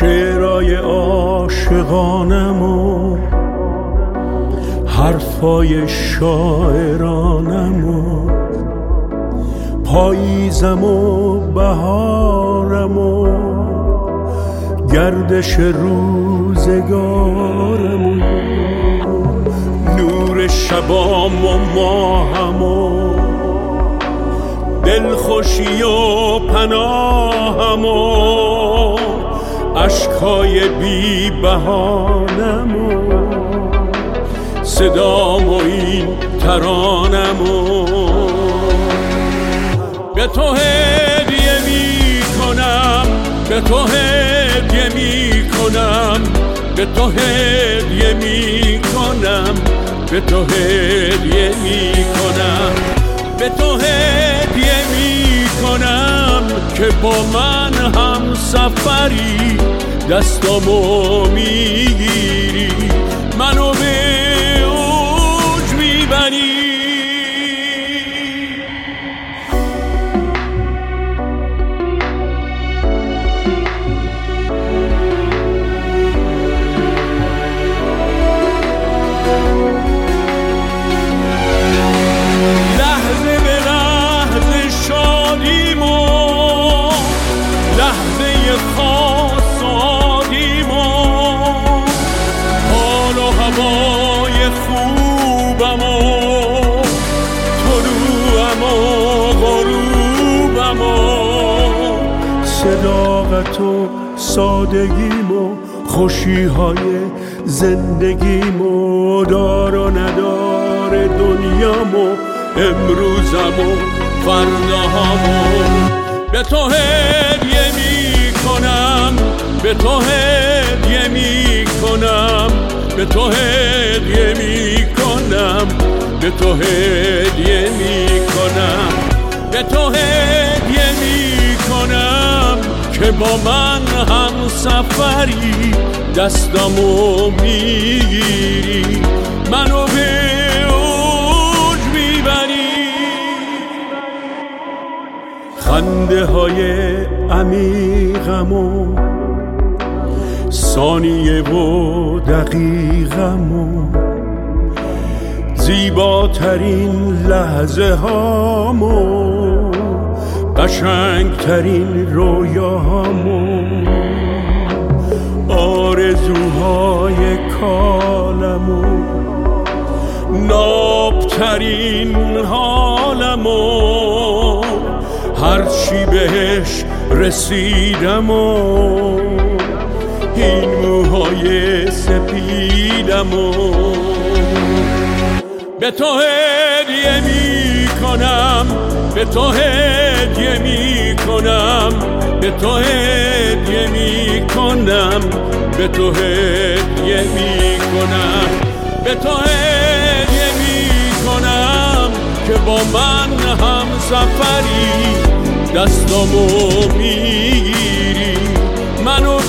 شعرهای عاشقانم و حرفای شاعرانم و پاییزم و بهارم و گردش روزگارم و نور شبام و ماهم و دلخوشی و پناهم و عشقای بی بهانم و صدام و این ترانم و به تو هدیه می کنم، به تو هدیه می کنم، به تو هدیه می کنم، به تو هدیه می کنم، به تو هدیه می کنم که با من هم سفری دستامو میگیری منو به اوج میبری. لحظه به لحظه شادیمو، لحظه خاص عادیمو، حال و هوای خوبمو، طلوعمو غروبمو، صداقت و سادگیمو، خوشیهای زندگیمو، دار و ندار دنیامو، امروزمو فرداهامو به تو هدیه می کنم، به تو هدیه می کنم، به تو هدیه می کنم، به تو هدیه می کنم، به تو هدیه می کنم که با من هم سفری دستامو میگیری منو به اوج میبری. خنده های عمیقمو، ثانیه و دقیقمو، زیباترین لحظه هامو، قشنگترین رویاهامو، آرزوهای کالمو، نابترین حالمو، هرچی بهش رسیدمو، این موهای سپیدمو به تو هدیه می کنم، به تو هدیه می کنم، به تو هدیه می کنم، به تو هدیه می کنم، به تو هدیه می کنم که با من هم سفری دستامو میگیری منو